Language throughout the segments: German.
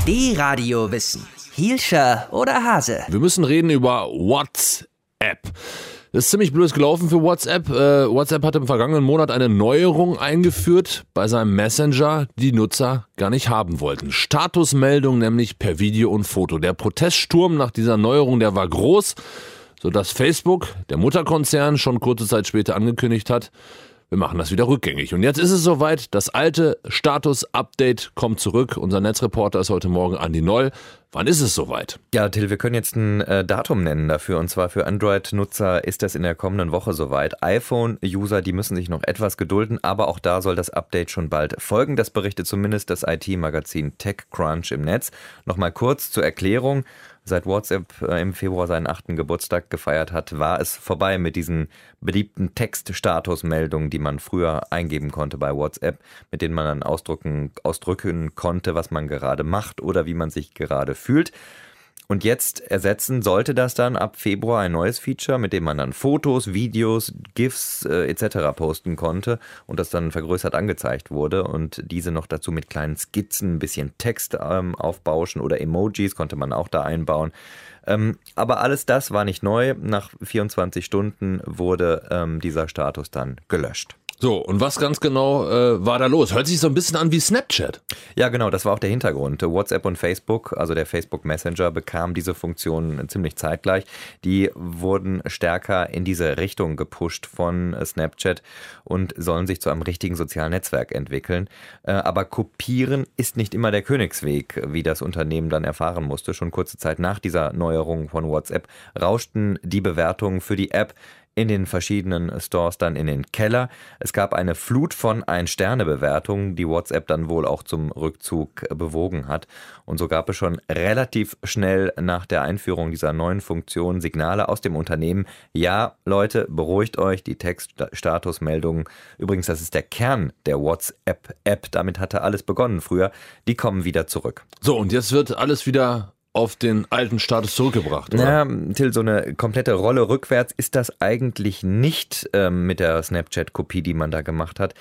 D-Radio Wissen. Hielscher oder Hase? Wir müssen reden über WhatsApp. Das ist ziemlich blöd gelaufen für WhatsApp. WhatsApp hat im vergangenen Monat eine Neuerung eingeführt bei seinem Messenger, die Nutzer gar nicht haben wollten. Statusmeldung nämlich per Video und Foto. Der Proteststurm nach dieser Neuerung, der war groß, sodass Facebook, der Mutterkonzern, schon kurze Zeit später angekündigt hat, wir machen das wieder rückgängig. Und jetzt ist es soweit, das alte Status-Update kommt zurück. Unser Netzreporter ist heute Morgen Andi Noll. Wann ist es soweit? Ja, Till, wir können jetzt ein Datum nennen dafür. Und zwar für Android-Nutzer ist das in der kommenden Woche soweit. iPhone-User, die müssen sich noch etwas gedulden, aber auch da soll das Update schon bald folgen. Das berichtet zumindest das IT-Magazin TechCrunch im Netz. Nochmal kurz zur Erklärung. Seit WhatsApp im Februar seinen 8. Geburtstag gefeiert hat, war es vorbei mit diesen beliebten Textstatusmeldungen, die man früher eingeben konnte bei WhatsApp, mit denen man dann ausdrücken konnte, was man gerade macht oder wie man sich gerade fühlt. Und jetzt ersetzen sollte das dann ab Februar ein neues Feature, mit dem man dann Fotos, Videos, GIFs etc. posten konnte und das dann vergrößert angezeigt wurde und diese noch dazu mit kleinen Skizzen, ein bisschen Text aufbauschen oder Emojis konnte man auch da einbauen. Aber alles das war nicht neu. Nach 24 Stunden wurde dieser Status dann gelöscht. So, und was ganz genau war da los? Hört sich so ein bisschen an wie Snapchat. Ja, genau, das war auch der Hintergrund. WhatsApp und Facebook, also der Facebook Messenger, bekam diese Funktion ziemlich zeitgleich. Die wurden stärker in diese Richtung gepusht von Snapchat und sollen sich zu einem richtigen sozialen Netzwerk entwickeln. Aber kopieren ist nicht immer der Königsweg, wie das Unternehmen dann erfahren musste. Schon kurze Zeit nach dieser Neuerung von WhatsApp rauschten die Bewertungen für die App in den verschiedenen Stores dann in den Keller. Es gab eine Flut von 1-Sterne-Bewertungen, die WhatsApp dann wohl auch zum Rückzug bewogen hat. Und so gab es schon relativ schnell nach der Einführung dieser neuen Funktion Signale aus dem Unternehmen. Ja, Leute, beruhigt euch, die Textstatusmeldungen, übrigens, das ist der Kern der WhatsApp-App, damit hatte alles begonnen früher, die kommen wieder zurück. So, und jetzt wird alles wieder auf den alten Status zurückgebracht, oder? Ja, Till, so eine komplette Rolle rückwärts ist das eigentlich nicht mit der Snapchat-Kopie, die man da gemacht hat.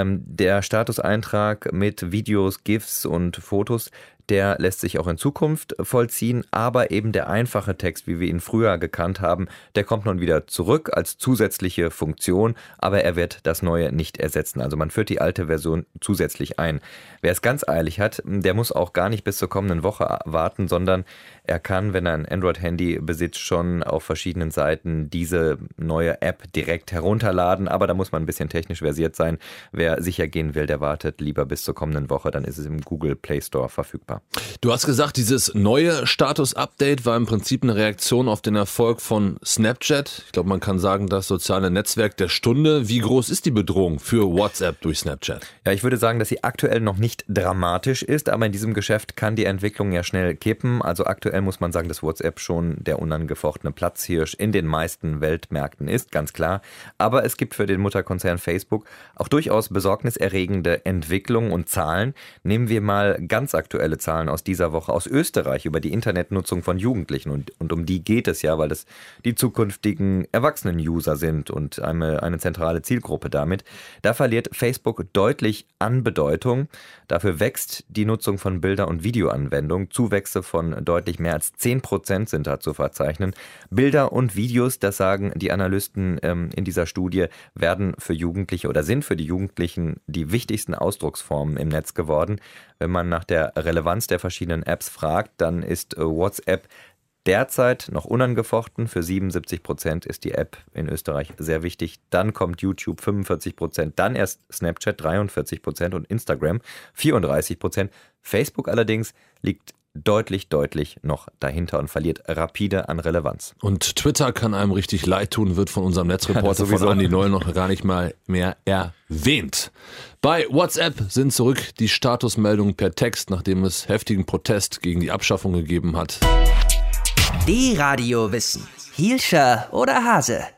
Der Statuseintrag mit Videos, GIFs und Fotos, der lässt sich auch in Zukunft vollziehen, aber eben der einfache Text, wie wir ihn früher gekannt haben, der kommt nun wieder zurück als zusätzliche Funktion, aber er wird das Neue nicht ersetzen. Also man führt die alte Version zusätzlich ein. Wer es ganz eilig hat, der muss auch gar nicht bis zur kommenden Woche warten, sondern er kann, wenn er ein Android-Handy besitzt, schon auf verschiedenen Seiten diese neue App direkt herunterladen, aber da muss man ein bisschen technisch versiert sein. Wer sicher gehen will, der wartet lieber bis zur kommenden Woche, dann ist es im Google Play Store verfügbar. Du hast gesagt, dieses neue Status-Update war im Prinzip eine Reaktion auf den Erfolg von Snapchat. Ich glaube, man kann sagen, das soziale Netzwerk der Stunde. Wie groß ist die Bedrohung für WhatsApp durch Snapchat? Ja, ich würde sagen, dass sie aktuell noch nicht dramatisch ist, aber in diesem Geschäft kann die Entwicklung ja schnell kippen. Also aktuell muss man sagen, dass WhatsApp schon der unangefochtene Platzhirsch in den meisten Weltmärkten ist, ganz klar. Aber es gibt für den Mutterkonzern Facebook auch durchaus besorgniserregende Entwicklungen und Zahlen. Nehmen wir mal ganz aktuelle Zahlen aus dieser Woche aus Österreich über die Internetnutzung von Jugendlichen. Und um die geht es ja, weil das die zukünftigen Erwachsenen-User sind und eine zentrale Zielgruppe damit. Da verliert Facebook deutlich an Bedeutung. Dafür wächst die Nutzung von Bilder- und Videoanwendungen. Zuwächse von deutlich mehr als 10% sind da zu verzeichnen. Bilder und Videos, das sagen die Analysten in dieser Studie, werden für Jugendliche oder sind für die Jugendlichen die wichtigsten Ausdrucksformen im Netz geworden. Wenn man nach der Relevanz der verschiedenen Apps fragt, dann ist WhatsApp derzeit noch unangefochten. Für 77% ist die App in Österreich sehr wichtig. Dann kommt YouTube 45%, dann erst Snapchat 43% und Instagram 34%. Facebook allerdings liegt deutlich noch dahinter und verliert rapide an Relevanz. Und Twitter kann einem richtig leid tun, wird von unserem Netzreporter von Andi Noll noch gar nicht mal mehr erwähnt. Bei WhatsApp sind zurück die Statusmeldungen per Text, nachdem es heftigen Protest gegen die Abschaffung gegeben hat. D-Radio Wissen. Hielscher oder Hase?